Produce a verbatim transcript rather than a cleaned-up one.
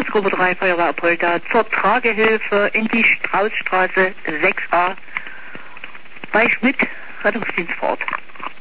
Großgruppe drei Feuerwehr Apolda zur Tragehilfe in die Straußstraße sechs a bei Schmidt, Rettungsdienst vor Ort.